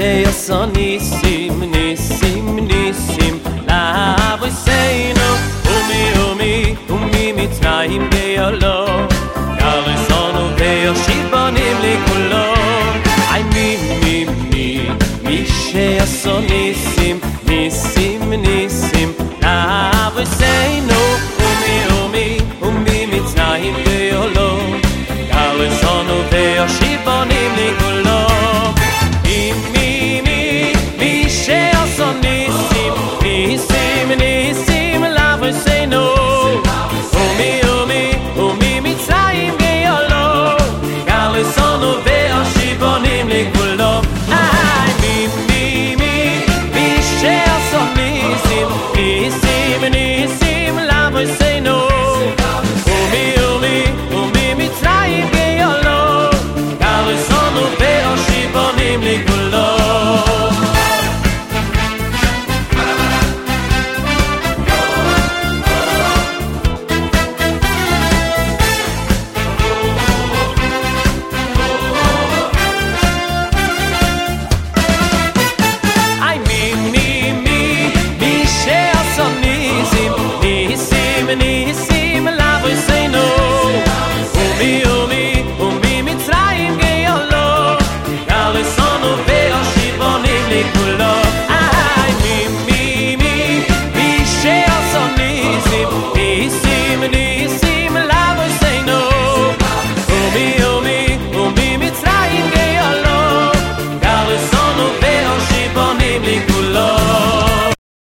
שיעשו ניסים, ניסים, ניסים לאבויסנו ומי מצרים גאולו גרזונו ויושיב בונים לכולו מי שיעשו ניסים, ניסים, ניסים לאבויסנו ומי מצרים גאולו גרזונו ויושיב בונים לכולו